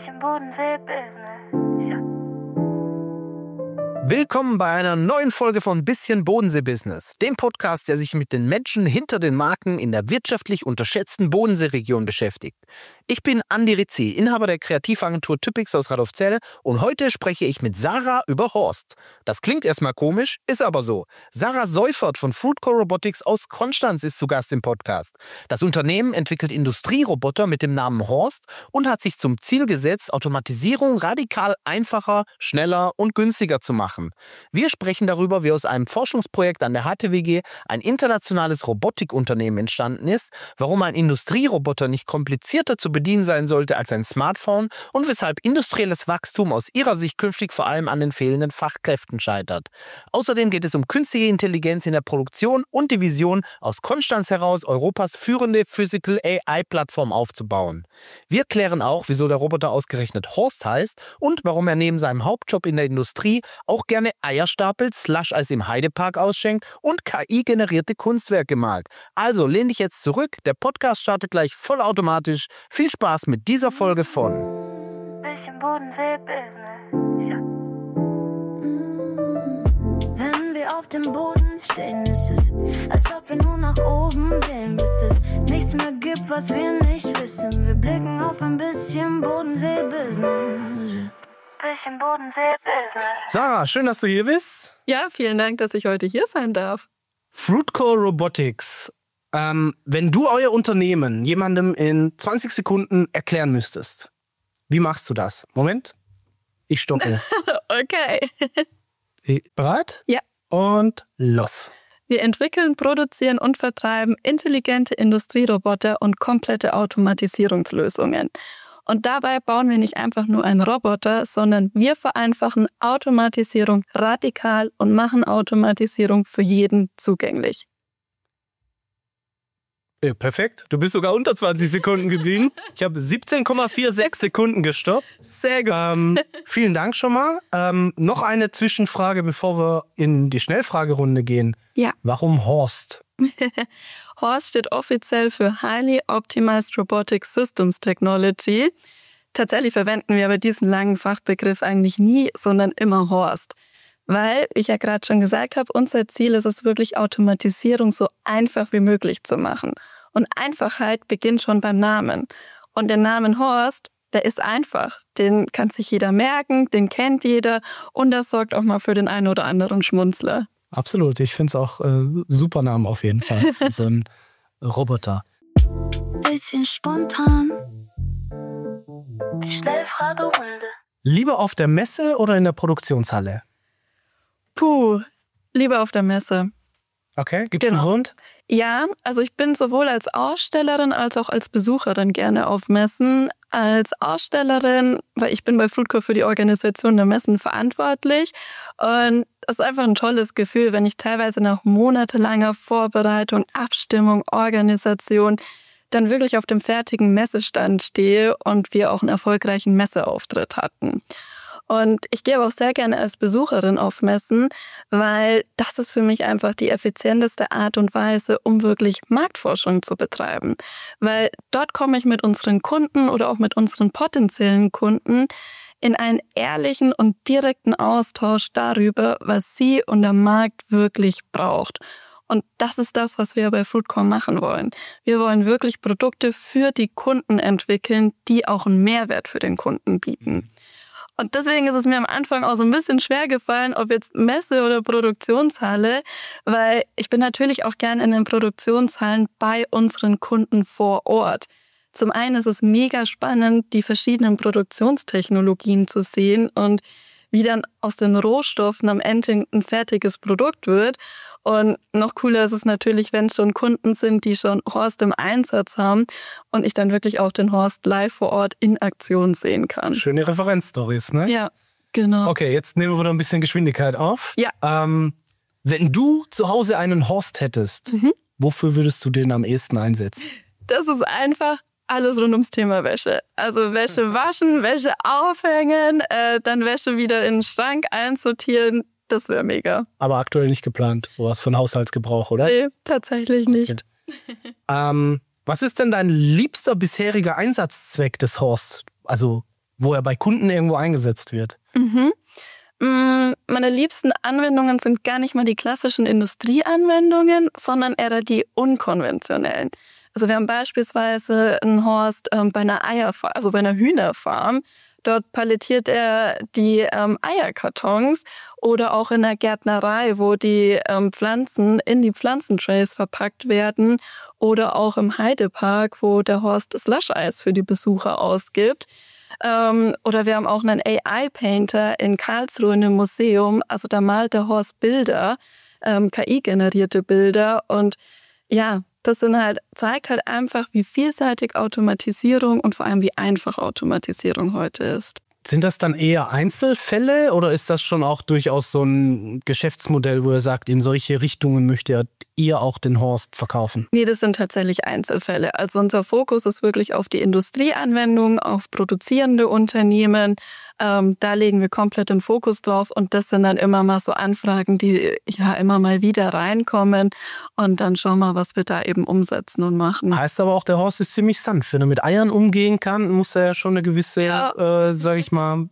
Bisschen Bodensee-Business, ja. Willkommen bei einer neuen Folge von Bisschen Bodensee-Business, dem Podcast, der sich mit den Menschen hinter den Marken in der wirtschaftlich unterschätzten Bodenseeregion beschäftigt. Ich bin Andi Rizzi, Inhaber der Kreativagentur Typix aus Radolfzell, und heute spreche ich mit Sarah über Horst. Das klingt erstmal komisch, ist aber so. Sarah Seufert von Fruitco Robotics aus Konstanz ist zu Gast im Podcast. Das Unternehmen entwickelt Industrieroboter mit dem Namen Horst und hat sich zum Ziel gesetzt, Automatisierung radikal einfacher, schneller und günstiger zu machen. Wir sprechen darüber, wie aus einem Forschungsprojekt an der HTWG ein internationales Robotikunternehmen entstanden ist, warum ein Industrieroboter nicht komplizierter zu bedienen sein sollte als ein Smartphone und weshalb industrielles Wachstum aus ihrer Sicht künftig vor allem an den fehlenden Fachkräften scheitert. Außerdem geht es um künstliche Intelligenz in der Produktion und die Vision, aus Konstanz heraus Europas führende Physical AI-Plattform aufzubauen. Wir klären auch, wieso der Roboter ausgerechnet Horst heißt und warum er neben seinem Hauptjob in der Industrie auch gerne Eier stapelt, Slush-Eis im Heidepark ausschenkt und KI-generierte Kunstwerke malt. Also lehn dich jetzt zurück, der Podcast startet gleich vollautomatisch. Viel Spaß mit dieser Folge von Bisschen Bodensee-Business, ja. Wenn wir auf dem Boden stehen, ist es, als ob wir nur nach oben sehen, bis es nichts mehr gibt, was wir nicht wissen. Wir blicken auf ein bisschen Bodensee-Business. Bisschen Bodensee-Business. Sarah, schön, dass du hier bist. Ja, vielen Dank, dass ich heute hier sein darf. Fruitco Robotics. Wenn du euer Unternehmen jemandem in 20 Sekunden erklären müsstest, wie machst du das? Moment, ich stoppe. Okay. Bereit? Ja. Und los. Wir entwickeln, produzieren und vertreiben intelligente Industrieroboter und komplette Automatisierungslösungen. Und dabei bauen wir nicht einfach nur einen Roboter, sondern wir vereinfachen Automatisierung radikal und machen Automatisierung für jeden zugänglich. Ja, perfekt. Du bist sogar unter 20 Sekunden geblieben. Ich habe 17,46 Sekunden gestoppt. Sehr gut. Vielen Dank schon mal. Noch eine Zwischenfrage, bevor wir in die Schnellfragerunde gehen. Ja. Warum Horst? Horst steht offiziell für Highly Optimized Robotic Systems Technology. Tatsächlich verwenden wir aber diesen langen Fachbegriff eigentlich nie, sondern immer Horst. Weil, wie ich ja gerade schon gesagt habe, unser Ziel ist es wirklich, Automatisierung so einfach wie möglich zu machen. Und Einfachheit beginnt schon beim Namen. Und der Name Horst, der ist einfach. Den kann sich jeder merken, den kennt jeder und das sorgt auch mal für den einen oder anderen Schmunzler. Absolut, ich finde es auch super Namen auf jeden Fall für so einen Roboter. Bisschen spontan. Die Schnellfragerunde. Lieber auf der Messe oder in der Produktionshalle? Puh, lieber auf der Messe. Okay, gibt's einen Grund? Ja, also ich bin sowohl als Ausstellerin als auch als Besucherin gerne auf Messen. Als Ausstellerin, weil ich bin bei Fruitco für die Organisation der Messen verantwortlich. Und es ist einfach ein tolles Gefühl, wenn ich teilweise nach monatelanger Vorbereitung, Abstimmung, Organisation dann wirklich auf dem fertigen Messestand stehe und wir auch einen erfolgreichen Messeauftritt hatten. Und ich gehe aber auch sehr gerne als Besucherin auf Messen, weil das ist für mich einfach die effizienteste Art und Weise, um wirklich Marktforschung zu betreiben. Weil dort komme ich mit unseren Kunden oder auch mit unseren potenziellen Kunden in einen ehrlichen und direkten Austausch darüber, was sie und der Markt wirklich braucht. Und das ist das, was wir bei Fruitco machen wollen. Wir wollen wirklich Produkte für die Kunden entwickeln, die auch einen Mehrwert für den Kunden bieten. Und deswegen ist es mir am Anfang auch so ein bisschen schwer gefallen, ob jetzt Messe oder Produktionshalle, weil ich bin natürlich auch gern in den Produktionshallen bei unseren Kunden vor Ort. Zum einen ist es mega spannend, die verschiedenen Produktionstechnologien zu sehen und wie dann aus den Rohstoffen am Ende ein fertiges Produkt wird. Und noch cooler ist es natürlich, wenn schon Kunden sind, die schon Horst im Einsatz haben und ich dann wirklich auch den Horst live vor Ort in Aktion sehen kann. Schöne Referenzstories, ne? Ja, genau. Okay, jetzt nehmen wir wieder ein bisschen Geschwindigkeit auf. Ja. Wenn du zu Hause einen Horst hättest, wofür würdest du den am ehesten einsetzen? Das ist einfach alles rund ums Thema Wäsche. Also Wäsche waschen, Wäsche aufhängen, dann Wäsche wieder in den Schrank einsortieren. Das wäre mega. Aber aktuell nicht geplant, sowas von Haushaltsgebrauch, oder? Nee, tatsächlich nicht. Okay. Was ist denn dein liebster bisheriger Einsatzzweck des Horst? Also wo er bei Kunden irgendwo eingesetzt wird? Meine liebsten Anwendungen sind gar nicht mal die klassischen Industrieanwendungen, sondern eher die unkonventionellen. Also wir haben beispielsweise einen Horst bei einer Eierfarm, also bei einer Hühnerfarm. Dort palettiert er die Eierkartons oder auch in der Gärtnerei, wo die Pflanzen in die Pflanzentrays verpackt werden oder auch im Heidepark, wo der Horst Slush-Eis für die Besucher ausgibt. Oder wir haben auch einen AI-Painter in Karlsruhe in einem Museum. Also da malt der Horst Bilder, KI-generierte Bilder. Und ja, das zeigt halt einfach, wie vielseitig Automatisierung und vor allem wie einfach Automatisierung heute ist. Sind das dann eher Einzelfälle oder ist das schon auch durchaus so ein Geschäftsmodell, wo er sagt, in solche Richtungen möchte ihr auch den Horst verkaufen? Nee, das sind tatsächlich Einzelfälle. Also unser Fokus ist wirklich auf die Industrieanwendung, auf produzierende Unternehmen. Da legen wir komplett den Fokus drauf und das sind dann immer mal so Anfragen, die ja immer mal wieder reinkommen und dann schauen wir, was wir da eben umsetzen und machen. Heißt aber auch, der Horst ist ziemlich sanft. Wenn er mit Eiern umgehen kann, muss er ja schon eine gewisse, sag ich mal,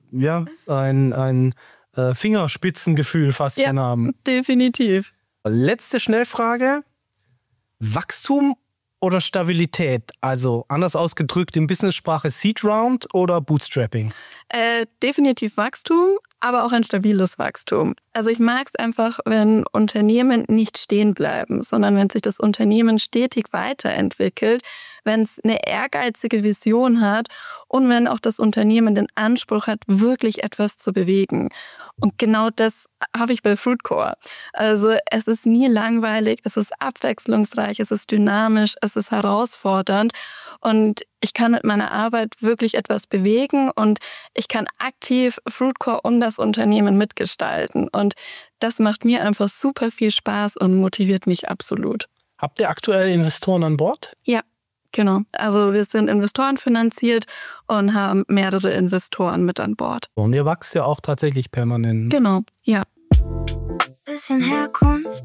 ein Fingerspitzengefühl fast schon haben. Definitiv. Letzte Schnellfrage. Wachstum oder Stabilität? Also anders ausgedrückt in Business-Sprache Seed Round oder Bootstrapping? Definitiv Wachstum, aber auch ein stabiles Wachstum. Also ich mag es einfach, wenn Unternehmen nicht stehen bleiben, sondern wenn sich das Unternehmen stetig weiterentwickelt, wenn es eine ehrgeizige Vision hat und wenn auch das Unternehmen den Anspruch hat, wirklich etwas zu bewegen. Und genau das habe ich bei Fruitcore. Also es ist nie langweilig, es ist abwechslungsreich, es ist dynamisch, es ist herausfordernd und ich kann mit meiner Arbeit wirklich etwas bewegen und ich kann aktiv Fruitcore und das Unternehmen mitgestalten. Und das macht mir einfach super viel Spaß und motiviert mich absolut. Habt ihr aktuell Investoren an Bord? Ja, genau. Also wir sind Investoren finanziert und haben mehrere Investoren mit an Bord. Und ihr wächst ja auch tatsächlich permanent. Genau, ja. Bisschen Herkunft,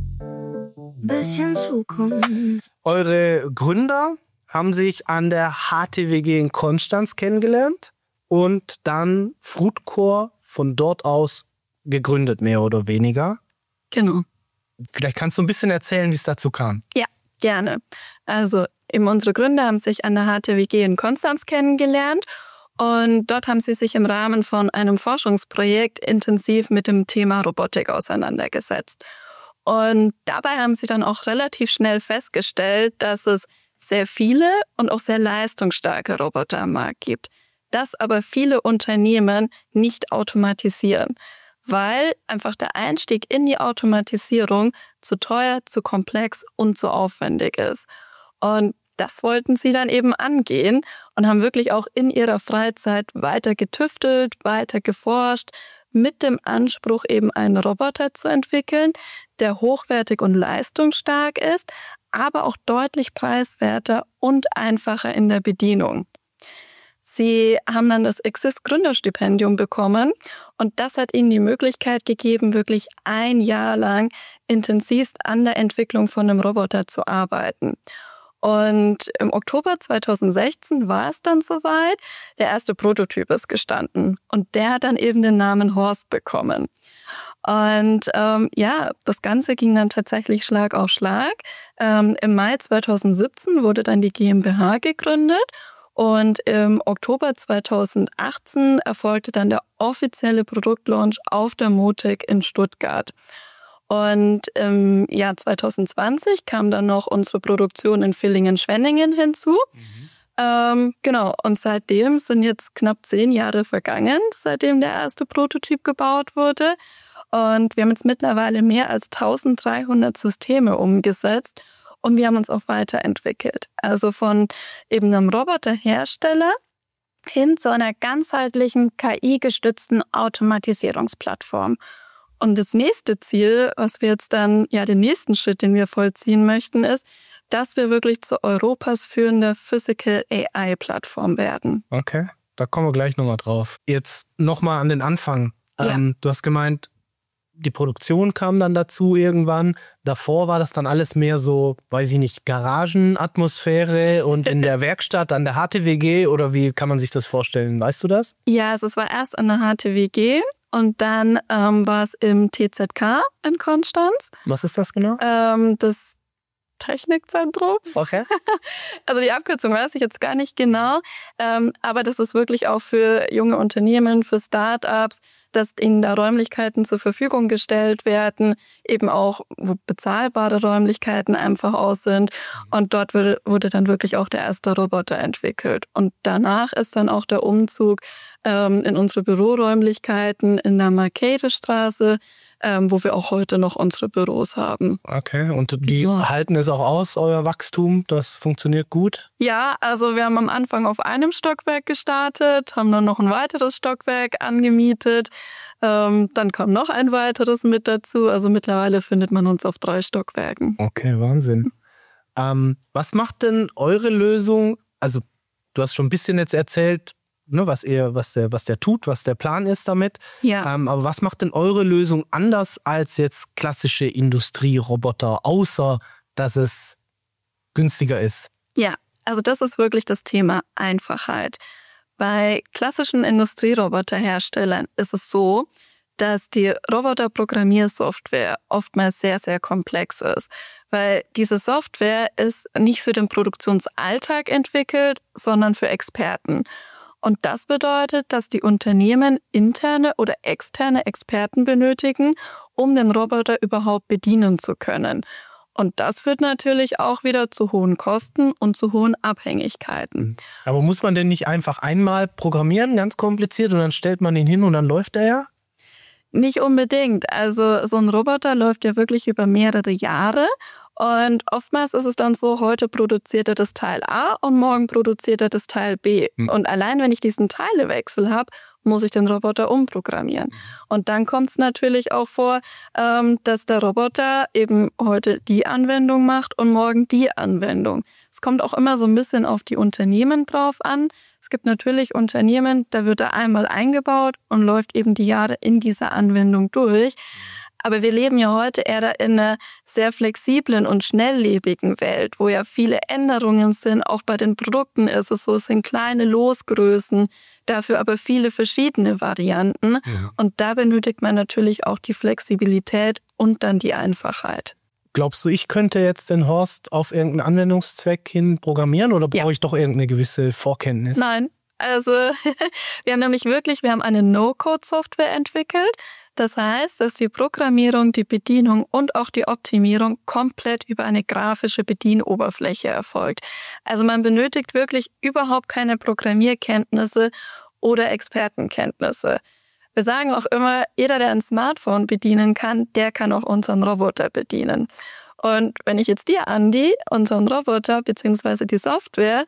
bisschen Zukunft. Eure Gründer haben sich an der HTWG in Konstanz kennengelernt und dann Fruitcore von dort aus gegründet, mehr oder weniger. Genau. Vielleicht kannst du ein bisschen erzählen, wie es dazu kam. Ja, gerne. Also eben unsere Gründer haben sich an der HTWG in Konstanz kennengelernt und dort haben sie sich im Rahmen von einem Forschungsprojekt intensiv mit dem Thema Robotik auseinandergesetzt. Und dabei haben sie dann auch relativ schnell festgestellt, dass es sehr viele und auch sehr leistungsstarke Roboter am Markt gibt, dass aber viele Unternehmen nicht automatisieren, weil einfach der Einstieg in die Automatisierung zu teuer, zu komplex und zu aufwendig ist. Und das wollten sie dann eben angehen und haben wirklich auch in ihrer Freizeit weiter getüftelt, weiter geforscht, mit dem Anspruch, eben einen Roboter zu entwickeln, der hochwertig und leistungsstark ist, aber auch deutlich preiswerter und einfacher in der Bedienung. Sie haben dann das Exist Gründerstipendium bekommen und das hat ihnen die Möglichkeit gegeben, wirklich ein Jahr lang intensivst an der Entwicklung von einem Roboter zu arbeiten. Und im Oktober 2016 war es dann soweit, der erste Prototyp ist gestanden und der hat dann eben den Namen Horst bekommen. Und das Ganze ging dann tatsächlich Schlag auf Schlag. Im Mai 2017 wurde dann die GmbH gegründet und im Oktober 2018 erfolgte dann der offizielle Produktlaunch auf der MOTEC in Stuttgart. Und im Jahr 2020 kam dann noch unsere Produktion in Villingen-Schwenningen hinzu. Und seitdem sind jetzt knapp 10 Jahre vergangen, seitdem der erste Prototyp gebaut wurde. Und wir haben jetzt mittlerweile mehr als 1300 Systeme umgesetzt und wir haben uns auch weiterentwickelt. Also von eben einem Roboterhersteller hin zu einer ganzheitlichen KI-gestützten Automatisierungsplattform. Und das nächste Ziel, was wir jetzt dann, den nächsten Schritt, den wir vollziehen möchten, ist, dass wir wirklich zu Europas führender Physical AI-Plattform werden. Okay, da kommen wir gleich nochmal drauf. Jetzt nochmal an den Anfang. Ja. Du hast gemeint, die Produktion kam dann dazu irgendwann. Davor war das dann alles mehr so, weiß ich nicht, Garagenatmosphäre und in der Werkstatt an der HTWG oder wie kann man sich das vorstellen? Weißt du das? Ja, also es war erst an der HTWG und dann war es im TZK in Konstanz. Was ist das genau? Das Technikzentrum. Okay. Also die Abkürzung weiß ich jetzt gar nicht genau, aber das ist wirklich auch für junge Unternehmen, für Start-ups, dass ihnen da Räumlichkeiten zur Verfügung gestellt werden, eben auch wo bezahlbare Räumlichkeiten einfach aus sind. Und dort wurde dann wirklich auch der erste Roboter entwickelt. Und danach ist dann auch der Umzug in unsere Büroräumlichkeiten in der Markete-Straße, wo wir auch heute noch unsere Büros haben. Okay, und die halten es auch aus, euer Wachstum? Das funktioniert gut? Ja, also wir haben am Anfang auf einem Stockwerk gestartet, haben dann noch ein weiteres Stockwerk angemietet, dann kam noch ein weiteres mit dazu. Also mittlerweile findet man uns auf 3 Stockwerken. Okay, Wahnsinn. Was macht denn eure Lösung? Also du hast schon ein bisschen jetzt erzählt, ne, was der tut, was der Plan ist damit. Ja. Aber was macht denn eure Lösung anders als jetzt klassische Industrieroboter, außer dass es günstiger ist? Ja, also das ist wirklich das Thema Einfachheit. Bei klassischen Industrieroboterherstellern ist es so, dass die Roboterprogrammiersoftware oftmals sehr, sehr komplex ist. Weil diese Software ist nicht für den Produktionsalltag entwickelt, sondern für Experten. Und das bedeutet, dass die Unternehmen interne oder externe Experten benötigen, um den Roboter überhaupt bedienen zu können. Und das führt natürlich auch wieder zu hohen Kosten und zu hohen Abhängigkeiten. Aber muss man denn nicht einfach einmal programmieren, ganz kompliziert, und dann stellt man ihn hin und dann läuft er ja? Nicht unbedingt. Also so ein Roboter läuft ja wirklich über mehrere Jahre. Und oftmals ist es dann so, heute produziert er das Teil A und morgen produziert er das Teil B. Und allein wenn ich diesen Teilewechsel habe, muss ich den Roboter umprogrammieren. Und dann kommt es natürlich auch vor, dass der Roboter eben heute die Anwendung macht und morgen die Anwendung. Es kommt auch immer so ein bisschen auf die Unternehmen drauf an. Es gibt natürlich Unternehmen, da wird er einmal eingebaut und läuft eben die Jahre in dieser Anwendung durch. Aber wir leben ja heute eher in einer sehr flexiblen und schnelllebigen Welt, wo ja viele Änderungen sind. Auch bei den Produkten ist es so, es sind kleine Losgrößen, dafür aber viele verschiedene Varianten. Ja. Und da benötigt man natürlich auch die Flexibilität und dann die Einfachheit. Glaubst du, ich könnte jetzt den Horst auf irgendeinen Anwendungszweck hin programmieren oder brauche ich doch irgendeine gewisse Vorkenntnis? Nein, also wir haben eine No-Code-Software entwickelt. Das heißt, dass die Programmierung, die Bedienung und auch die Optimierung komplett über eine grafische Bedienoberfläche erfolgt. Also man benötigt wirklich überhaupt keine Programmierkenntnisse oder Expertenkenntnisse. Wir sagen auch immer, jeder, der ein Smartphone bedienen kann, der kann auch unseren Roboter bedienen. Und wenn ich jetzt dir, Andi, unseren Roboter bzw. die Software,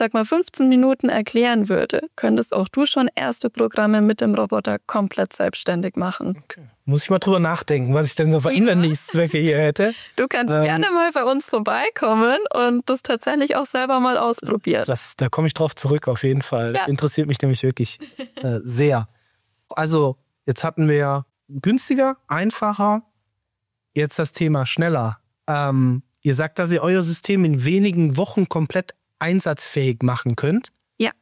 15 Minuten erklären würde, könntest auch du schon erste Programme mit dem Roboter komplett selbstständig machen. Okay. Muss ich mal drüber nachdenken, was ich denn so für Inwendigszwecke hier hätte. Du kannst gerne mal bei uns vorbeikommen und das tatsächlich auch selber mal ausprobieren. Da komme ich drauf zurück auf jeden Fall. Ja. Interessiert mich nämlich wirklich sehr. Also jetzt hatten wir günstiger, einfacher, jetzt das Thema schneller. Ihr sagt, dass ihr euer System in wenigen Wochen komplett einsatzfähig machen könnt. Ja.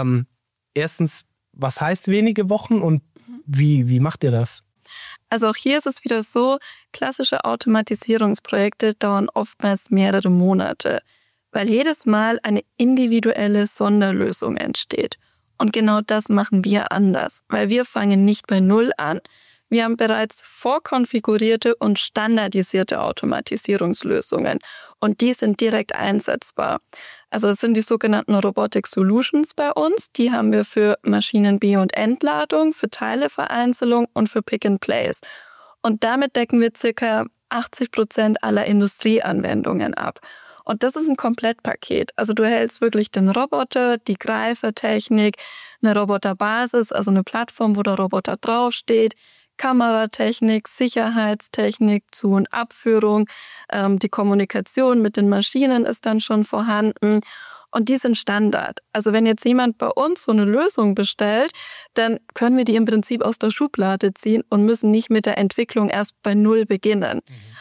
Erstens, was heißt wenige Wochen und wie macht ihr das? Also auch hier ist es wieder so, klassische Automatisierungsprojekte dauern oftmals mehrere Monate, weil jedes Mal eine individuelle Sonderlösung entsteht. Und genau das machen wir anders, weil wir fangen nicht bei Null an. Wir haben bereits vorkonfigurierte und standardisierte Automatisierungslösungen und die sind direkt einsetzbar. Also es sind die sogenannten Robotic Solutions bei uns. Die haben wir für Maschinen-B- und Entladung, für Teilevereinzelung und für Pick-and-Place. Und damit decken wir ca. 80% aller Industrieanwendungen ab. Und das ist ein Komplettpaket. Also du erhältst wirklich den Roboter, die Greifertechnik, eine Roboterbasis, also eine Plattform, wo der Roboter draufsteht, Kameratechnik, Sicherheitstechnik, Zu- und Abführung, die Kommunikation mit den Maschinen ist dann schon vorhanden Und die sind Standard. Also wenn jetzt jemand bei uns so eine Lösung bestellt, dann können wir die im Prinzip aus der Schublade ziehen und müssen nicht mit der Entwicklung erst bei Null beginnen.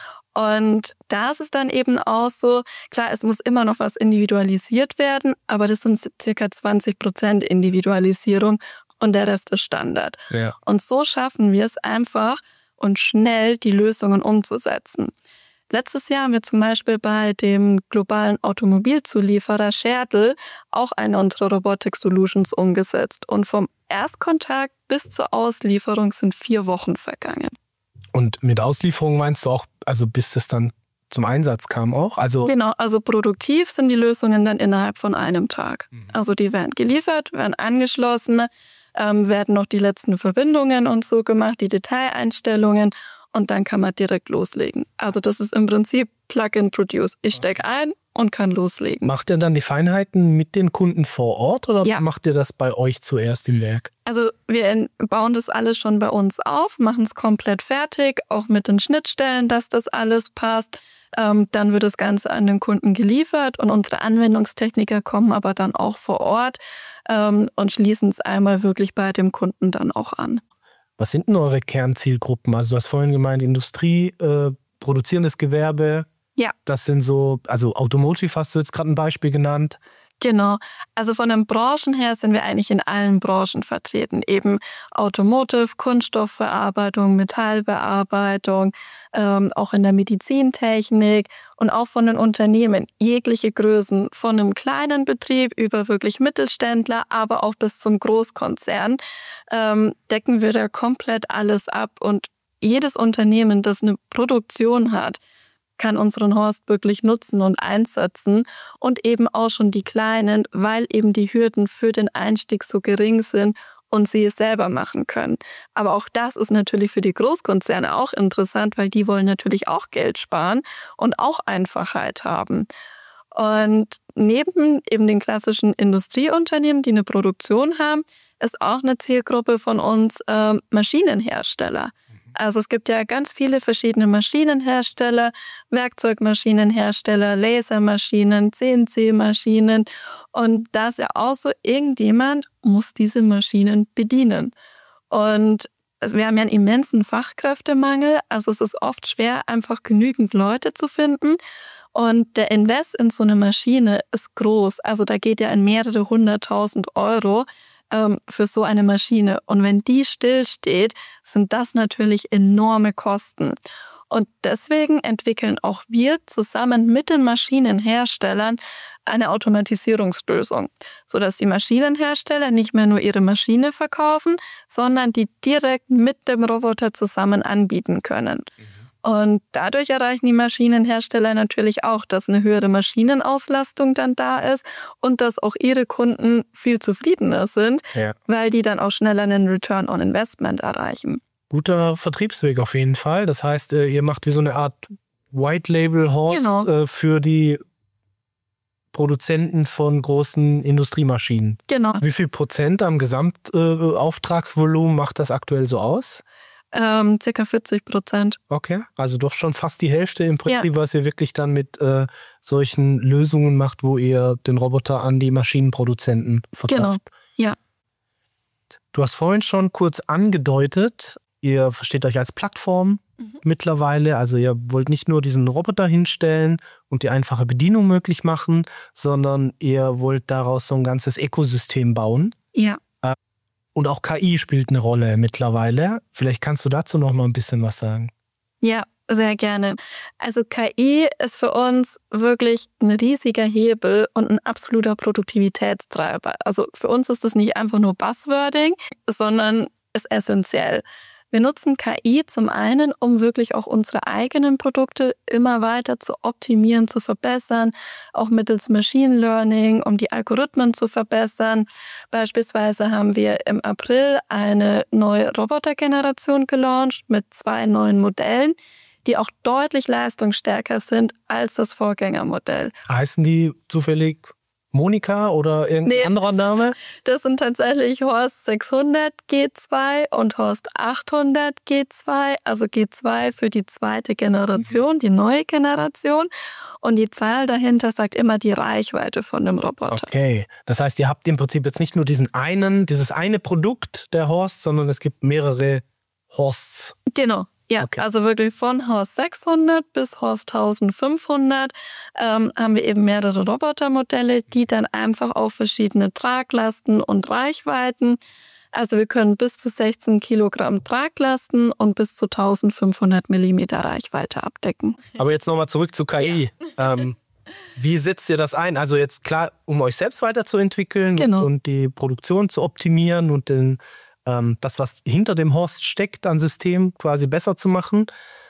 Und da ist es dann eben auch so, klar, es muss immer noch was individualisiert werden, aber das sind circa 20% Individualisierung und der Rest ist Standard. Ja. Und so schaffen wir es einfach und schnell die Lösungen umzusetzen. Letztes Jahr haben wir zum Beispiel bei dem globalen Automobilzulieferer Schertl auch eine unserer Robotic Solutions umgesetzt. Und vom Erstkontakt bis zur Auslieferung sind 4 Wochen vergangen. Und mit Auslieferung meinst du auch, also bis das dann zum Einsatz kam auch? Also Genau, also produktiv sind die Lösungen dann innerhalb von einem Tag. Also die werden geliefert, werden angeschlossen, werden noch die letzten Verbindungen und so gemacht, die Detaileinstellungen und dann kann man direkt loslegen. Also das ist im Prinzip Plug and Produce. Ich stecke ein und kann loslegen. Macht ihr dann die Feinheiten mit den Kunden vor Ort oder macht ihr das bei euch zuerst im Werk? Also wir bauen das alles schon bei uns auf, machen es komplett fertig, auch mit den Schnittstellen, dass das alles passt. Dann wird das Ganze an den Kunden geliefert und unsere Anwendungstechniker kommen aber dann auch vor Ort und schließen es einmal wirklich bei dem Kunden dann auch an. Was sind denn eure Kernzielgruppen? Also du hast vorhin gemeint, Industrie, produzierendes Gewerbe. Ja. Das sind so, also Automotive hast du jetzt gerade ein Beispiel genannt. Genau. Also von den Branchen her sind wir eigentlich in allen Branchen vertreten. Eben Automotive, Kunststoffverarbeitung, Metallbearbeitung, auch in der Medizintechnik und auch von den Unternehmen. Jegliche Größen, von einem kleinen Betrieb über wirklich Mittelständler, aber auch bis zum Großkonzern, decken wir da komplett alles ab. Und jedes Unternehmen, das eine Produktion hat, kann unseren Horst wirklich nutzen und einsetzen und eben auch schon die Kleinen, weil eben die Hürden für den Einstieg so gering sind und sie es selber machen können. Aber auch das ist natürlich für die Großkonzerne auch interessant, weil die wollen natürlich auch Geld sparen und auch Einfachheit haben. Und neben eben den klassischen Industrieunternehmen, die eine Produktion haben, ist auch eine Zielgruppe von uns Maschinenhersteller. Also es gibt ja ganz viele verschiedene Maschinenhersteller, Werkzeugmaschinenhersteller, Lasermaschinen, CNC-Maschinen. Und da ist ja auch so, irgendjemand muss diese Maschinen bedienen. Und wir haben ja einen immensen Fachkräftemangel. Also es ist oft schwer, einfach genügend Leute zu finden. Und der Invest in so eine Maschine ist groß. Also da geht ja in mehrere 100.000 € für so eine Maschine. Und wenn die stillsteht, sind das natürlich enorme Kosten. Und deswegen entwickeln auch wir zusammen mit den Maschinenherstellern eine Automatisierungslösung, sodass die Maschinenhersteller nicht mehr nur ihre Maschine verkaufen, sondern die direkt mit dem Roboter zusammen anbieten können. Und dadurch erreichen die Maschinenhersteller natürlich auch, dass eine höhere Maschinenauslastung dann da ist und dass auch ihre Kunden viel zufriedener sind, weil die dann auch schneller einen Return on Investment erreichen. Guter Vertriebsweg auf jeden Fall. Das heißt, ihr macht wie so eine Art White-Label-Horst für die Produzenten von großen Industriemaschinen. Genau. Wie viel Prozent am Gesamtauftragsvolumen macht das aktuell so aus? Circa 40%. Okay, also doch schon fast die Hälfte im Prinzip, was ihr wirklich dann mit solchen Lösungen macht, wo ihr den Roboter an die Maschinenproduzenten verkauft. Genau, ja. Du hast vorhin schon kurz angedeutet, ihr versteht euch als Plattform mittlerweile. Also ihr wollt nicht nur diesen Roboter hinstellen und die einfache Bedienung möglich machen, sondern ihr wollt daraus so ein ganzes Ökosystem bauen. Ja. Und auch KI spielt eine Rolle mittlerweile. Vielleicht kannst du dazu noch mal ein bisschen was sagen. Ja, sehr gerne. Also KI ist für uns wirklich ein riesiger Hebel und ein absoluter Produktivitätstreiber. Also für uns ist das nicht einfach nur Buzzwording, sondern ist essentiell. Wir nutzen KI zum einen, um wirklich auch unsere eigenen Produkte immer weiter zu optimieren, zu verbessern, auch mittels Machine Learning, um die Algorithmen zu verbessern. Beispielsweise haben wir im April eine neue Robotergeneration gelauncht mit 2 neuen Modellen, die auch deutlich leistungsstärker sind als das Vorgängermodell. Heißen die zufällig Monika oder irgendein anderer Name? Das sind tatsächlich Horst 600 G2 und Horst 800 G2, also G2 für die zweite Generation, die neue Generation. Und die Zahl dahinter sagt immer die Reichweite von dem Roboter. Okay, das heißt, ihr habt im Prinzip jetzt nicht nur dieses eine Produkt der Horst, sondern es gibt mehrere Horsts. Genau. Ja, okay. Also wirklich von Horst 600 bis Horst 1500 haben wir eben mehrere Robotermodelle, die dann einfach auf verschiedene Traglasten und Reichweiten, also wir können bis zu 16 Kilogramm Traglasten und bis zu 1500 Millimeter Reichweite abdecken. Aber jetzt nochmal zurück zu KI. Ja. Wie setzt ihr das ein? Also jetzt klar, um euch selbst weiterzuentwickeln und die Produktion zu optimieren und das, was hinter dem Horst steckt, an System quasi besser zu machen.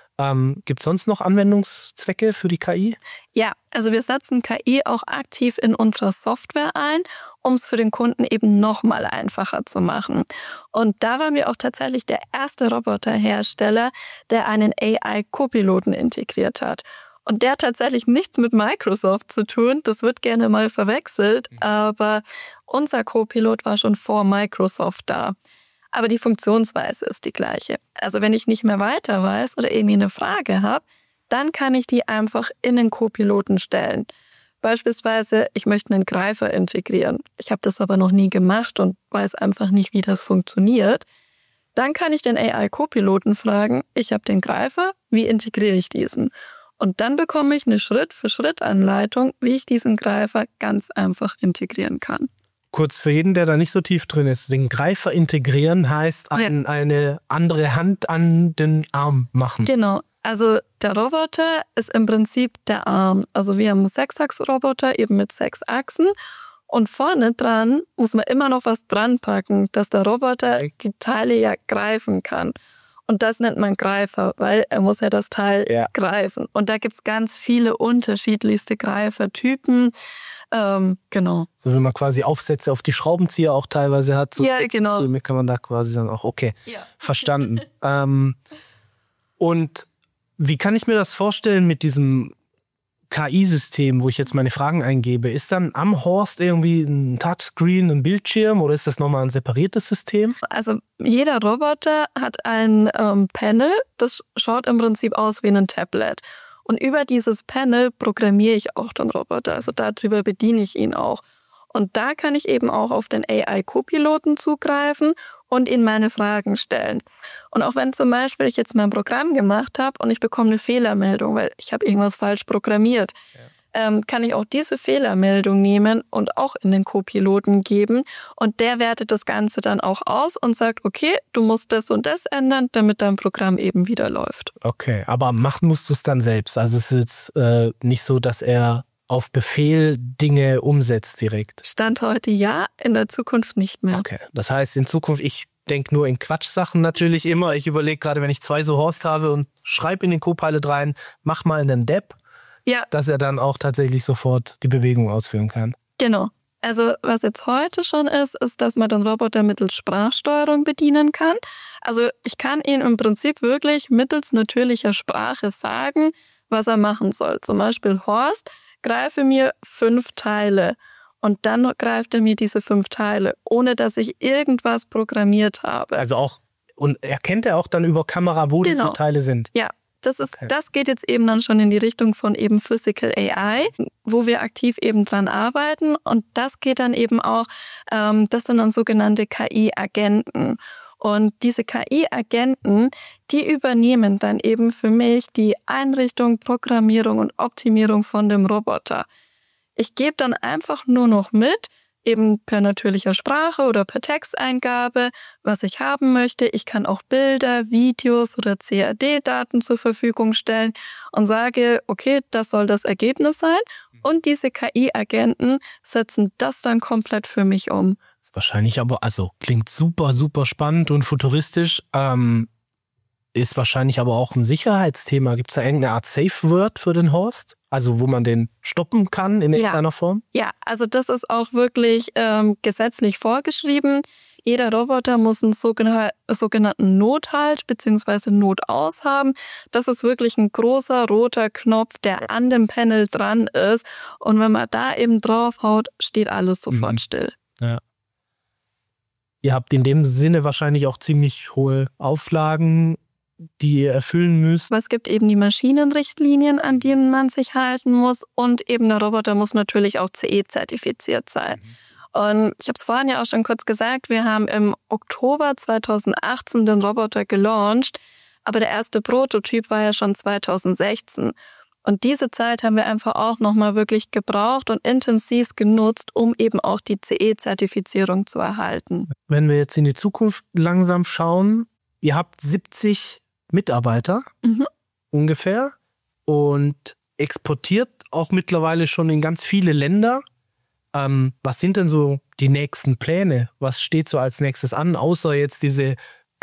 Gibt es sonst noch Anwendungszwecke für die KI? Ja, also wir setzen KI auch aktiv in unserer Software ein, um es für den Kunden eben nochmal einfacher zu machen. Und da waren wir auch tatsächlich der erste Roboterhersteller, der einen AI-Copiloten integriert hat. Und der hat tatsächlich nichts mit Microsoft zu tun. Das wird gerne mal verwechselt, aber unser Copilot war schon vor Microsoft da. Aber die Funktionsweise ist die gleiche. Also wenn ich nicht mehr weiter weiß oder irgendwie eine Frage habe, dann kann ich die einfach in den Copiloten stellen. Beispielsweise, ich möchte einen Greifer integrieren. Ich habe das aber noch nie gemacht und weiß einfach nicht, wie das funktioniert. Dann kann ich den AI-Copiloten fragen, ich habe den Greifer, wie integriere ich diesen? Und dann bekomme ich eine Schritt-für-Schritt-Anleitung, wie ich diesen Greifer ganz einfach integrieren kann. Kurz für jeden, der da nicht so tief drin ist. Den Greifer integrieren heißt eine andere Hand an den Arm machen. Genau. Also der Roboter ist im Prinzip der Arm. Also wir haben einen 6-Achs-Roboter eben mit 6 Achsen. Und vorne dran muss man immer noch was dran packen, dass der Roboter die Teile ja greifen kann. Und das nennt man Greifer, weil er muss ja das Teil greifen. Und da gibt's ganz viele unterschiedlichste Greifertypen. Genau. So wie man quasi Aufsätze auf die Schraubenzieher auch teilweise hat. So genau. Kann man da quasi dann auch, verstanden. Und wie kann ich mir das vorstellen mit diesem KI-System, wo ich jetzt meine Fragen eingebe? Ist dann am Horst irgendwie ein Touchscreen, ein Bildschirm oder ist das nochmal ein separiertes System? Also jeder Roboter hat ein Panel, das schaut im Prinzip aus wie ein Tablet. Und über dieses Panel programmiere ich auch den Roboter, also darüber bediene ich ihn auch. Und da kann ich eben auch auf den AI-Copiloten zugreifen und ihm meine Fragen stellen. Und auch wenn zum Beispiel ich jetzt mein Programm gemacht habe und ich bekomme eine Fehlermeldung, weil ich habe irgendwas falsch programmiert, kann ich auch diese Fehlermeldung nehmen und auch in den Copiloten geben. Und der wertet das Ganze dann auch aus und sagt, okay, du musst das und das ändern, damit dein Programm eben wieder läuft. Okay, aber machen musst du es dann selbst. Also es ist jetzt nicht so, dass er auf Befehl Dinge umsetzt direkt. Stand heute ja, in der Zukunft nicht mehr. Okay, das heißt in Zukunft, ich denke nur in Quatschsachen natürlich immer. Ich überlege gerade, wenn ich 2 so Horst habe und schreibe in den Copilot rein, mach mal einen Depp. Ja. Dass er dann auch tatsächlich sofort die Bewegung ausführen kann. Genau. Also was jetzt heute schon ist, dass man den Roboter mittels Sprachsteuerung bedienen kann. Also ich kann ihn im Prinzip wirklich mittels natürlicher Sprache sagen, was er machen soll. Zum Beispiel Horst, greife mir 5 Teile. Und dann greift er mir diese 5 Teile, ohne dass ich irgendwas programmiert habe. Also auch, und erkennt er auch dann über Kamera, wo diese Teile sind? Ja. Das geht jetzt eben dann schon in die Richtung von eben Physical AI, wo wir aktiv eben dran arbeiten. Und das geht dann eben auch, das sind dann sogenannte KI-Agenten. Und diese KI-Agenten, die übernehmen dann eben für mich die Einrichtung, Programmierung und Optimierung von dem Roboter. Ich gebe dann einfach nur noch mit, eben per natürlicher Sprache oder per Texteingabe, was ich haben möchte. Ich kann auch Bilder, Videos oder CAD-Daten zur Verfügung stellen und sage, okay, das soll das Ergebnis sein. Und diese KI-Agenten setzen das dann komplett für mich um. Wahrscheinlich aber, also klingt super, super spannend und futuristisch. Ist wahrscheinlich aber auch ein Sicherheitsthema. Gibt es da irgendeine Art Safe Word für den Horst? Also wo man den stoppen kann in irgendeiner Form? Ja, also das ist auch wirklich gesetzlich vorgeschrieben. Jeder Roboter muss einen sogenannten Nothalt bzw. Notaus haben. Das ist wirklich ein großer roter Knopf, der an dem Panel dran ist. Und wenn man da eben draufhaut, steht alles sofort still. Ja. Ihr habt in dem Sinne wahrscheinlich auch ziemlich hohe Auflagen, die ihr erfüllen müsst. Es gibt eben die Maschinenrichtlinien, an denen man sich halten muss. Und eben der Roboter muss natürlich auch CE-zertifiziert sein. Und ich habe es vorhin ja auch schon kurz gesagt, wir haben im Oktober 2018 den Roboter gelauncht. Aber der erste Prototyp war ja schon 2016. Und diese Zeit haben wir einfach auch nochmal wirklich gebraucht und intensiv genutzt, um eben auch die CE-Zertifizierung zu erhalten. Wenn wir jetzt in die Zukunft langsam schauen, ihr habt 70 Mitarbeiter ungefähr und exportiert auch mittlerweile schon in ganz viele Länder. Was sind denn so die nächsten Pläne? Was steht so als nächstes an, außer jetzt diese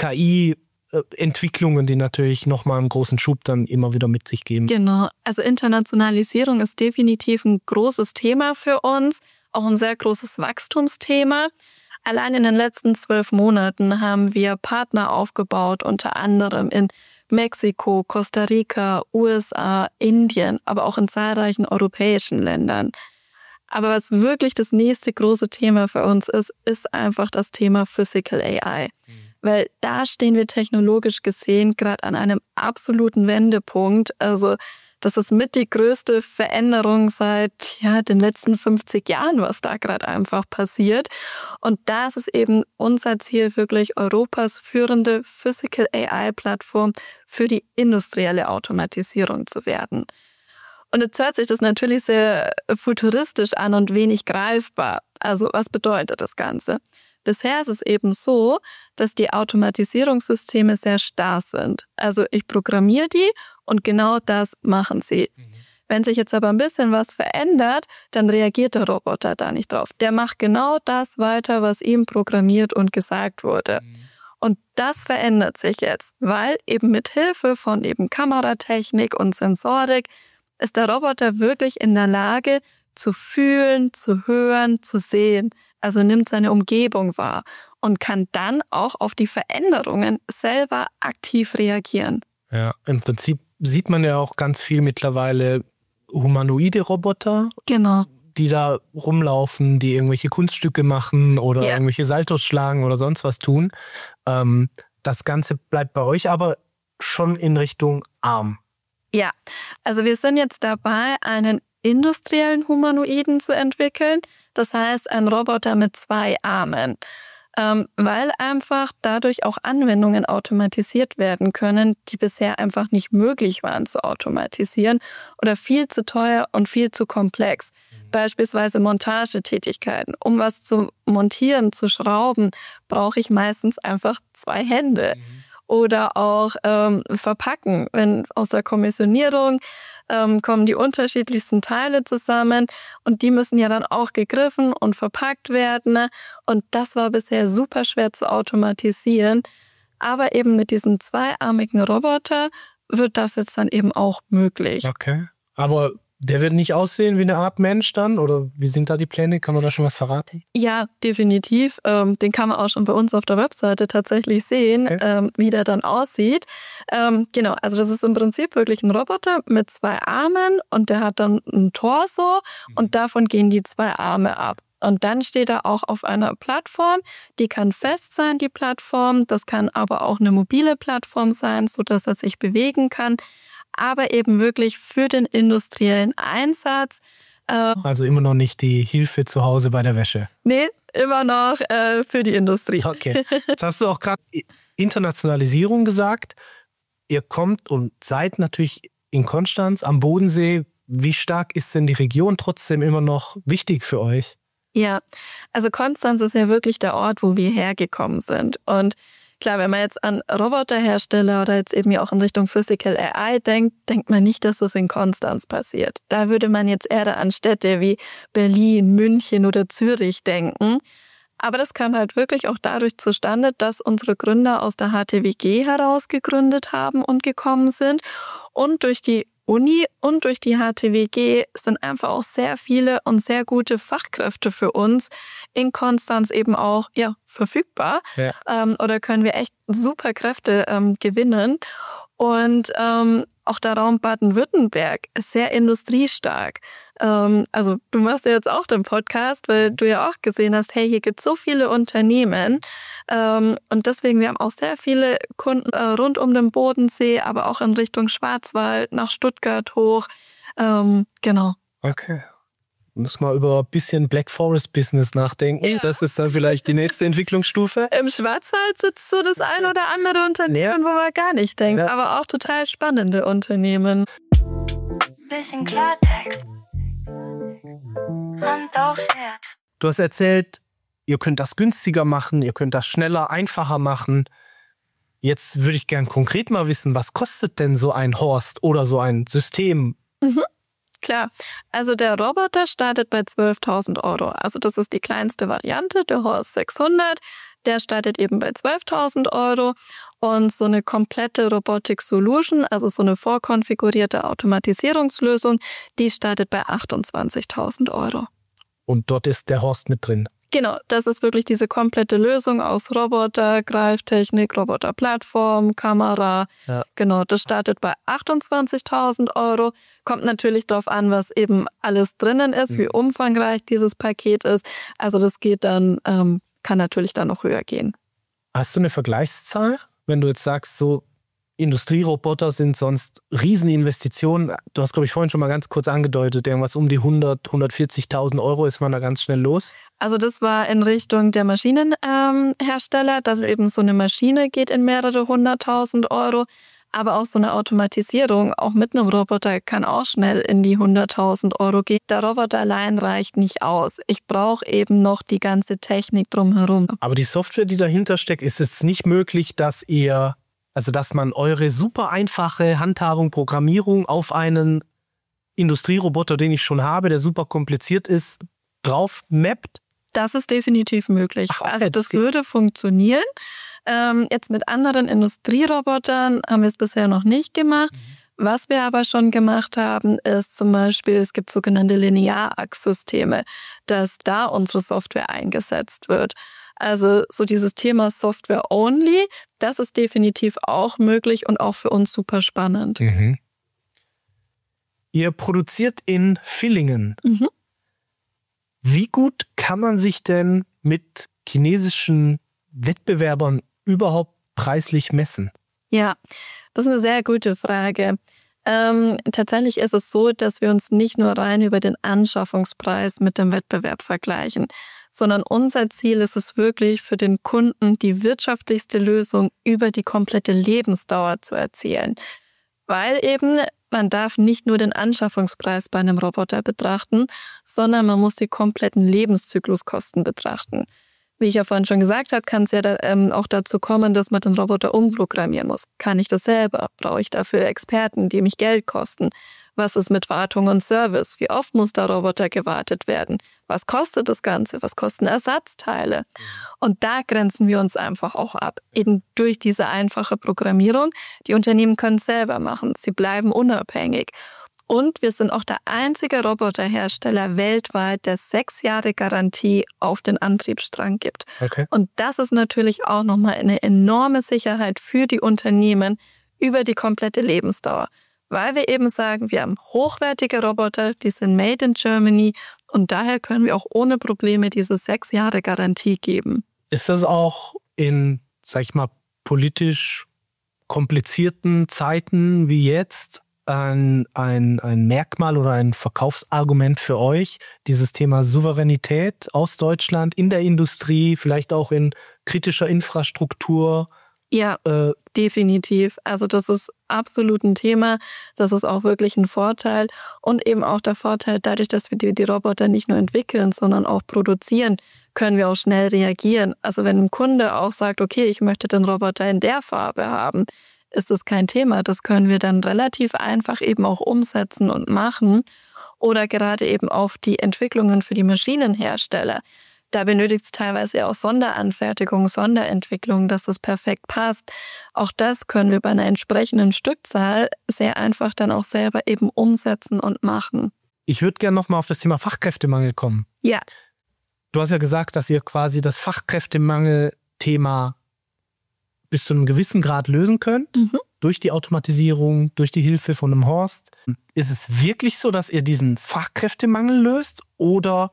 KI-Entwicklungen, die natürlich nochmal einen großen Schub dann immer wieder mit sich geben? Genau, also Internationalisierung ist definitiv ein großes Thema für uns, auch ein sehr großes Wachstumsthema. Allein in den letzten 12 Monaten haben wir Partner aufgebaut, unter anderem in Mexiko, Costa Rica, USA, Indien, aber auch in zahlreichen europäischen Ländern. Aber was wirklich das nächste große Thema für uns ist einfach das Thema Physical AI. Weil da stehen wir technologisch gesehen gerade an einem absoluten Wendepunkt. Also das ist mit die größte Veränderung seit den letzten 50 Jahren, was da gerade einfach passiert. Und da ist es eben unser Ziel, wirklich Europas führende Physical AI-Plattform für die industrielle Automatisierung zu werden. Und jetzt hört sich das natürlich sehr futuristisch an und wenig greifbar. Also was bedeutet das Ganze? Bisher ist es eben so, dass die Automatisierungssysteme sehr starr sind. Also ich programmiere die und genau das machen sie. Wenn sich jetzt aber ein bisschen was verändert, dann reagiert der Roboter da nicht drauf. Der macht genau das weiter, was ihm programmiert und gesagt wurde. Und das verändert sich jetzt, weil eben mit Hilfe von eben Kameratechnik und Sensorik ist der Roboter wirklich in der Lage zu fühlen, zu hören, zu sehen. Also nimmt seine Umgebung wahr und kann dann auch auf die Veränderungen selber aktiv reagieren. Ja, im Prinzip sieht man ja auch ganz viel mittlerweile humanoide Roboter, genau, die da rumlaufen, die irgendwelche Kunststücke machen oder irgendwelche Saltos schlagen oder sonst was tun. Das Ganze bleibt bei euch aber schon in Richtung Arm. Ja, also wir sind jetzt dabei, einen industriellen Humanoiden zu entwickeln. Das heißt, ein Roboter mit 2 Armen, weil einfach dadurch auch Anwendungen automatisiert werden können, die bisher einfach nicht möglich waren zu automatisieren oder viel zu teuer und viel zu komplex. Beispielsweise Montagetätigkeiten. Um was zu montieren, zu schrauben, brauche ich meistens einfach 2 Hände. Oder auch verpacken, wenn aus der Kommissionierung kommen die unterschiedlichsten Teile zusammen und die müssen ja dann auch gegriffen und verpackt werden. Und das war bisher super schwer zu automatisieren. Aber eben mit diesem 2-armigen Roboter wird das jetzt dann eben auch möglich. Okay, aber der wird nicht aussehen wie eine Art Mensch dann? Oder wie sind da die Pläne? Kann man da schon was verraten? Ja, definitiv. Den kann man auch schon bei uns auf der Webseite tatsächlich sehen, wie der dann aussieht. Genau, also das ist im Prinzip wirklich ein Roboter mit 2 Armen und der hat dann ein Torso und davon gehen die 2 Arme ab. Und dann steht er auch auf einer Plattform, die kann fest sein, die Plattform. Das kann aber auch eine mobile Plattform sein, sodass er sich bewegen kann. Aber eben wirklich für den industriellen Einsatz. Also immer noch nicht die Hilfe zu Hause bei der Wäsche? Nee, immer noch für die Industrie. Okay. Jetzt hast du auch gerade Internationalisierung gesagt. Ihr kommt und seid natürlich in Konstanz am Bodensee. Wie stark ist denn die Region trotzdem immer noch wichtig für euch? Ja, also Konstanz ist ja wirklich der Ort, wo wir hergekommen sind. Und klar, wenn man jetzt an Roboterhersteller oder jetzt eben ja auch in Richtung Physical AI denkt man nicht, dass das in Konstanz passiert. Da würde man jetzt eher an Städte wie Berlin, München oder Zürich denken. Aber das kam halt wirklich auch dadurch zustande, dass unsere Gründer aus der HTWG heraus gegründet haben und gekommen sind und durch die Uni und durch die HTWG sind einfach auch sehr viele und sehr gute Fachkräfte für uns in Konstanz eben auch verfügbar. Ja. Oder können wir echt super Kräfte gewinnen. Und auch der Raum Baden-Württemberg ist sehr industriestark. Also du machst ja jetzt auch den Podcast, weil du ja auch gesehen hast, hey, hier gibt es so viele Unternehmen. Und deswegen, wir haben auch sehr viele Kunden rund um den Bodensee, aber auch in Richtung Schwarzwald, nach Stuttgart hoch. Genau. Okay. Muss mal über ein bisschen Black Forest Business nachdenken. Ja. Das ist dann vielleicht die nächste Entwicklungsstufe. Im Schwarzwald sitzt so das ein oder andere Unternehmen, wo man gar nicht denkt. Ja. Aber auch total spannende Unternehmen. Bisschen Klartext. Hand aufs Herz. Du hast erzählt, ihr könnt das günstiger machen, ihr könnt das schneller, einfacher machen. Jetzt würde ich gern konkret mal wissen, was kostet denn so ein Horst oder so ein System? Klar, also der Roboter startet bei 12.000 Euro. Also das ist die kleinste Variante, der Horst 600. Der startet eben bei 12.000 Euro. Und so eine komplette Robotic Solution, also so eine vorkonfigurierte Automatisierungslösung, die startet bei 28.000 Euro. Und dort ist der Horst mit drin? Genau, das ist wirklich diese komplette Lösung aus Roboter, Greiftechnik, Roboterplattform, Kamera. Ja. Genau, das startet bei 28.000 Euro. Kommt natürlich drauf an, was eben alles drinnen ist, wie umfangreich dieses Paket ist. Also das geht dann, kann natürlich dann noch höher gehen. Hast du eine Vergleichszahl? Wenn du jetzt sagst, so Industrieroboter sind sonst Rieseninvestitionen. Du hast, glaube ich, vorhin schon mal ganz kurz angedeutet, irgendwas um die 140.000 Euro ist man da ganz schnell los. Also das war in Richtung der Maschinenhersteller, dass eben so eine Maschine geht in mehrere 100.000 Euro. Aber auch so eine Automatisierung, auch mit einem Roboter, kann auch schnell in die 100.000 Euro gehen. Der Roboter allein reicht nicht aus. Ich brauche eben noch die ganze Technik drumherum. Aber die Software, die dahinter steckt, ist es nicht möglich, dass man eure super einfache Handhabung, Programmierung auf einen Industrieroboter, den ich schon habe, der super kompliziert ist, drauf mappt? Das ist definitiv möglich. Also das würde funktionieren. Jetzt mit anderen Industrierobotern haben wir es bisher noch nicht gemacht. Was wir aber schon gemacht haben, ist zum Beispiel, es gibt sogenannte Linearachssysteme, dass da unsere Software eingesetzt wird. Also so dieses Thema Software only, das ist definitiv auch möglich und auch für uns super spannend. Ihr produziert in Villingen. Wie gut kann man sich denn mit chinesischen Wettbewerbern überhaupt preislich messen? Ja, das ist eine sehr gute Frage. Tatsächlich ist es so, dass wir uns nicht nur rein über den Anschaffungspreis mit dem Wettbewerb vergleichen, sondern unser Ziel ist es wirklich, für den Kunden die wirtschaftlichste Lösung über die komplette Lebensdauer zu erzielen. Weil eben man darf nicht nur den Anschaffungspreis bei einem Roboter betrachten, sondern man muss die kompletten Lebenszykluskosten betrachten. Wie ich ja vorhin schon gesagt habe, kann es ja auch dazu kommen, dass man den Roboter umprogrammieren muss. Kann ich das selber? Brauche ich dafür Experten, die mich Geld kosten? Was ist mit Wartung und Service? Wie oft muss der Roboter gewartet werden? Was kostet das Ganze? Was kosten Ersatzteile? Und da grenzen wir uns einfach auch ab. Eben durch diese einfache Programmierung. Die Unternehmen können es selber machen. Sie bleiben unabhängig. Und wir sind auch der einzige Roboterhersteller weltweit, der 6 Jahre Garantie auf den Antriebsstrang gibt. Okay. Und das ist natürlich auch nochmal eine enorme Sicherheit für die Unternehmen über die komplette Lebensdauer. Weil wir eben sagen, wir haben hochwertige Roboter, die sind made in Germany und daher können wir auch ohne Probleme diese 6 Jahre Garantie geben. Ist das auch in, sag ich mal, politisch komplizierten Zeiten wie jetzt ein Merkmal oder ein Verkaufsargument für euch, dieses Thema Souveränität aus Deutschland in der Industrie, vielleicht auch in kritischer Infrastruktur? Ja, definitiv. Also das ist absolut ein Thema. Das ist auch wirklich ein Vorteil. Und eben auch der Vorteil, dadurch, dass wir die Roboter nicht nur entwickeln, sondern auch produzieren, können wir auch schnell reagieren. Also wenn ein Kunde auch sagt, okay, ich möchte den Roboter in der Farbe haben, ist das kein Thema. Das können wir dann relativ einfach eben auch umsetzen und machen. Oder gerade eben auf die Entwicklungen für die Maschinenhersteller Da benötigt es teilweise auch Sonderanfertigung, Sonderentwicklung, dass das perfekt passt. Auch das können wir bei einer entsprechenden Stückzahl sehr einfach dann auch selber eben umsetzen und machen. Ich würde gerne nochmal auf das Thema Fachkräftemangel kommen. Ja. Du hast ja gesagt, dass ihr quasi das Fachkräftemangel-Thema bis zu einem gewissen Grad lösen könnt. Durch die Automatisierung, durch die Hilfe von einem Horst. Ist es wirklich so, dass ihr diesen Fachkräftemangel löst? Oder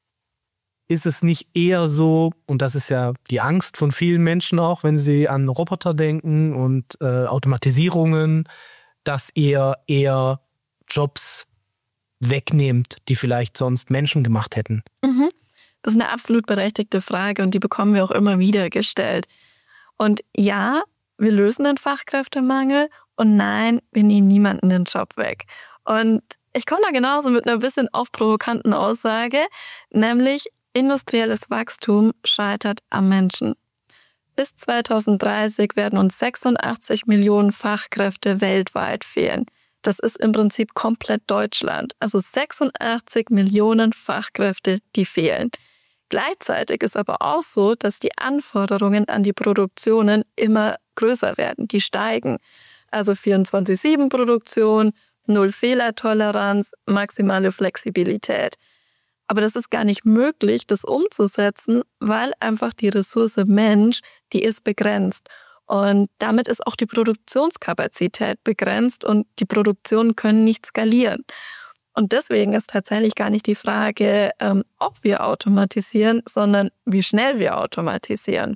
ist es nicht eher so, und das ist ja die Angst von vielen Menschen auch, wenn sie an Roboter denken und Automatisierungen, dass ihr eher Jobs wegnehmt, die vielleicht sonst Menschen gemacht hätten? Das ist eine absolut berechtigte Frage und die bekommen wir auch immer wieder gestellt. Und ja, wir lösen den Fachkräftemangel und nein, wir nehmen niemanden den Job weg. Und ich komme da genauso mit einer bisschen provokanten Aussage, nämlich industrielles Wachstum scheitert am Menschen. Bis 2030 werden uns 86 Millionen Fachkräfte weltweit fehlen. Das ist im Prinzip komplett Deutschland. Also 86 Millionen Fachkräfte, die fehlen. Gleichzeitig ist aber auch so, dass die Anforderungen an die Produktionen immer größer werden. Die steigen. Also 24/7-Produktion, 0 Fehlertoleranz, maximale Flexibilität. Aber das ist gar nicht möglich, das umzusetzen, weil einfach die Ressource Mensch, die ist begrenzt. Und damit ist auch die Produktionskapazität begrenzt und die Produktionen können nicht skalieren. Und deswegen ist tatsächlich gar nicht die Frage, ob wir automatisieren, sondern wie schnell wir automatisieren.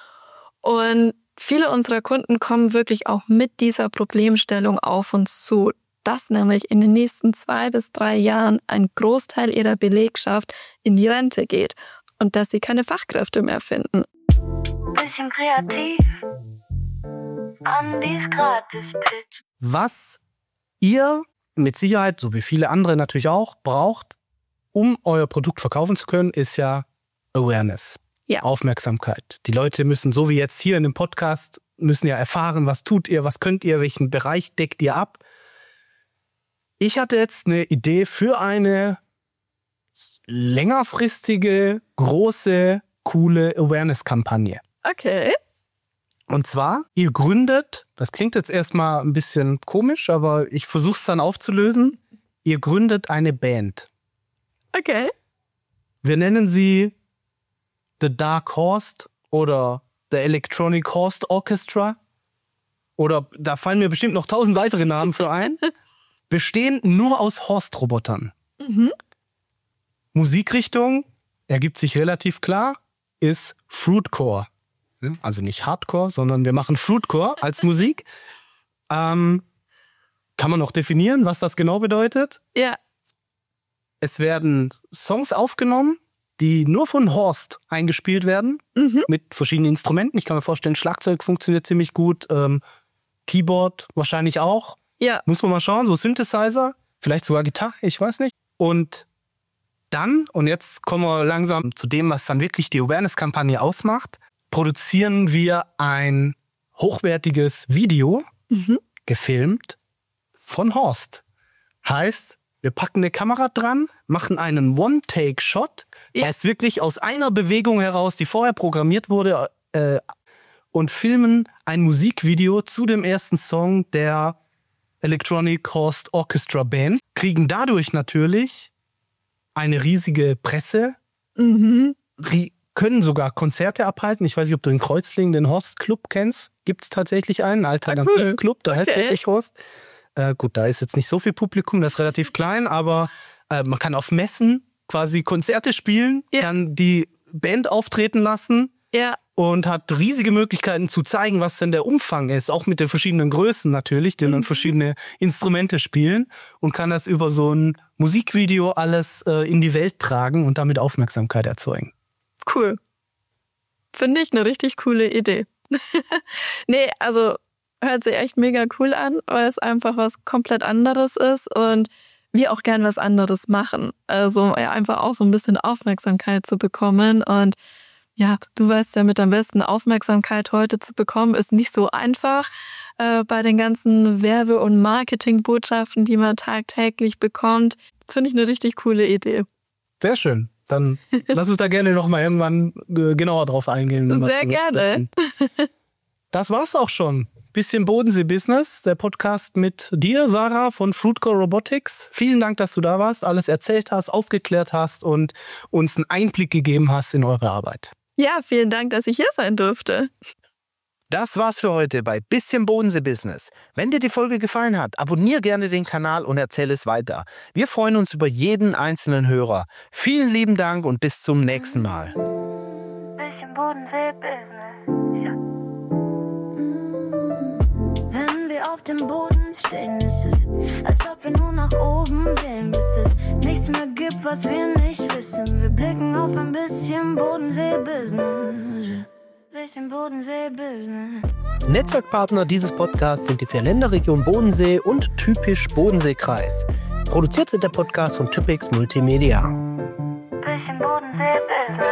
Und viele unserer Kunden kommen wirklich auch mit dieser Problemstellung auf uns zu, dass nämlich in den nächsten 2 bis 3 Jahren ein Großteil ihrer Belegschaft in die Rente geht und dass sie keine Fachkräfte mehr finden. Bisschen kreativ. Andis Gratis-Pitch. Was ihr mit Sicherheit, so wie viele andere natürlich auch, braucht, um euer Produkt verkaufen zu können, ist ja Awareness. Ja. Aufmerksamkeit. Die Leute müssen, so wie jetzt hier in dem Podcast, müssen ja erfahren, was tut ihr, was könnt ihr, welchen Bereich deckt ihr ab. Ich hatte jetzt eine Idee für eine längerfristige, große, coole Awareness-Kampagne. Okay. Und zwar, ihr gründet, das klingt jetzt erstmal ein bisschen komisch, aber ich versuche es dann aufzulösen, ihr gründet eine Band. Okay. Wir nennen sie The Dark Horse oder The Electronic Horse Orchestra. Oder da fallen mir bestimmt noch 1000 weitere Namen für ein. Bestehen nur aus Horst-Robotern. Musikrichtung, ergibt sich relativ klar, ist Fruitcore. Also nicht Hardcore, sondern wir machen Fruitcore als Musik. Kann man noch definieren, was das genau bedeutet? Ja. Es werden Songs aufgenommen, die nur von Horst eingespielt werden, mit verschiedenen Instrumenten. Ich kann mir vorstellen, Schlagzeug funktioniert ziemlich gut, Keyboard wahrscheinlich auch. Ja. Muss man mal schauen, so Synthesizer, vielleicht sogar Gitarre, ich weiß nicht. Und dann, und jetzt kommen wir langsam zu dem, was dann wirklich die Awareness-Kampagne ausmacht, produzieren wir ein hochwertiges Video, gefilmt, von Horst. Heißt, wir packen eine Kamera dran, machen einen One-Take-Shot, heißt wirklich aus einer Bewegung heraus, die vorher programmiert wurde, und filmen ein Musikvideo zu dem ersten Song der Electronic Horse Orchestra Band. Kriegen dadurch natürlich eine riesige Presse, können sogar Konzerte abhalten. Ich weiß nicht, ob du in Kreuzlingen den Horst Club kennst. Gibt es tatsächlich einen Alternativclub, der heißt wirklich Horst. Gut, da ist jetzt nicht so viel Publikum, das ist relativ klein, aber man kann auf Messen quasi Konzerte spielen, kann die Band auftreten lassen und hat riesige Möglichkeiten zu zeigen, was denn der Umfang ist, auch mit den verschiedenen Größen natürlich, die dann verschiedene Instrumente spielen und kann das über so ein Musikvideo alles in die Welt tragen und damit Aufmerksamkeit erzeugen. Cool. Finde ich eine richtig coole Idee. Nee, also hört sich echt mega cool an, weil es einfach was komplett anderes ist und wir auch gern was anderes machen. Also einfach auch so ein bisschen Aufmerksamkeit zu bekommen. Und ja, du weißt ja, mit am besten Aufmerksamkeit heute zu bekommen, ist nicht so einfach bei den ganzen Werbe- und Marketingbotschaften, die man tagtäglich bekommt. Finde ich eine richtig coole Idee. Sehr schön. Dann lass uns da gerne nochmal irgendwann genauer drauf eingehen. Sehr gerne. Das war's auch schon. Bisschen Bodensee-Business, der Podcast mit dir, Sarah von Fruitcore Robotics. Vielen Dank, dass du da warst, alles erzählt hast, aufgeklärt hast und uns einen Einblick gegeben hast in eure Arbeit. Ja, vielen Dank, dass ich hier sein durfte. Das war's für heute bei Bisschen Bodensee-Business. Wenn dir die Folge gefallen hat, abonnier gerne den Kanal und erzähl es weiter. Wir freuen uns über jeden einzelnen Hörer. Vielen lieben Dank und bis zum nächsten Mal. Bisschen Bodensee-Business, ja. Wenn wir auf dem Boden stehen, ist es, als ob wir nur nach oben sehen, bis es nichts mehr gibt, was wir nicht wissen. Wir blicken auf ein bisschen Bodensee-Business. Bisschen Bodensee-Business. Netzwerkpartner dieses Podcasts sind die 4 Länderregion Bodensee und typisch Bodensee-Kreis. Produziert wird der Podcast von Typix Multimedia. Bisschen Bodensee-Business.